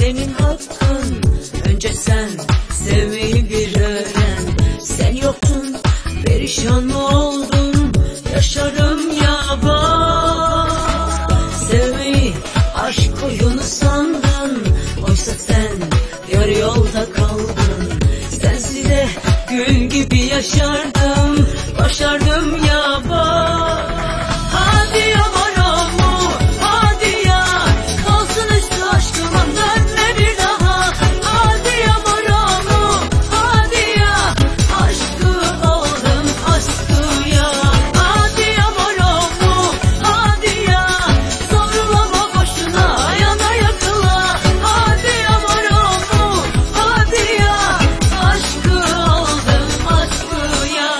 senin hakkın. Önce sen sevmeyi bir öğren. Sen yoktun, perişan mı oldun? Yaşarım ya bak. Sevmeyi aşk oyunu sandın, oysa sen yarı yolda kaldın. Sensize gül gibi yaşardım, başardım ya bak. Hadi ya varomu, hadi ya, kalsın üstü aşkıma, dönme bir daha. Hadi ya varomu, hadi ya, aşkı aldım, aşkı ya. Hadi ya varomu, hadi ya, zorlama boşuna, yana yakıla. Hadi ya varomu, hadi ya, aşkı aldım, aşkı ya.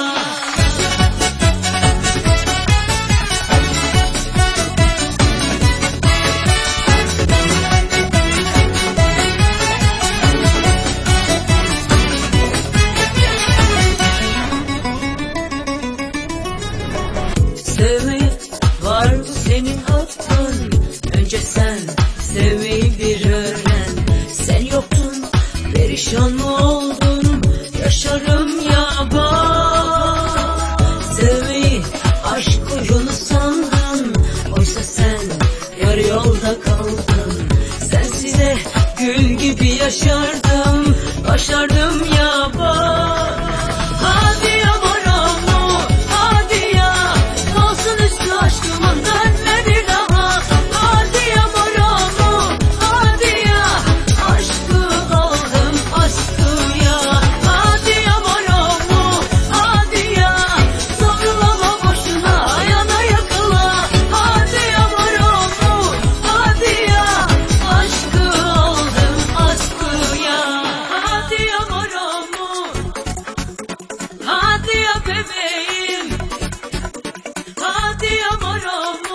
Sevmek var mı senin hakkın? Önce sen sevmeyi bir öğren. Sen yoktun, perişan mı oldun? Yaşarım ya bak. Sevmeyi aşk oyunu sandın, oysa sen yarı yolda kaldın. Sensize gül gibi yaşardım, başardım ya bak. Hadi ya varomu, hadi ya, kalsın üstü aşkıma, dönme bir daha. Hadi ya varomu, hadi ya, aşkı aldım, aşkı ya. Hadi ya varomu, hadi ya, zorlama boşuna, yana yakıla. Hadi ya varomu, hadi ya, aşkı aldım, aşkı ya. Hadi ya varomu, hadi ya bebeğim, hadi ya varomu.